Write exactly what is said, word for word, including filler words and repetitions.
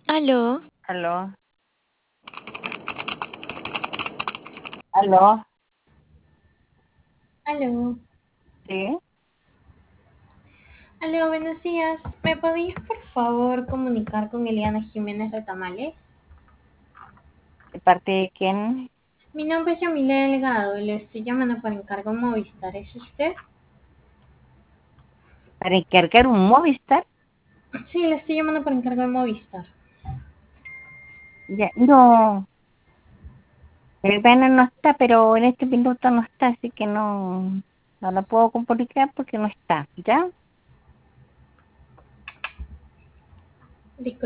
Aló, Aló, aló, aló, sí, aló, buenos días. ¿Me podías por favor comunicar con Eliana Jiménez de Tamales? ¿de parte de quién? Mi nombre es Yamile Delgado y le estoy llamando por encargo Movistar. ¿Es usted? ¿Para encargar un Movistar? Sí, le estoy llamando por encargo de Movistar. Ya, no, el banner no está, pero en este minuto no está, así que no, no lo puedo comunicar porque no está, ¿ya? Disculpe.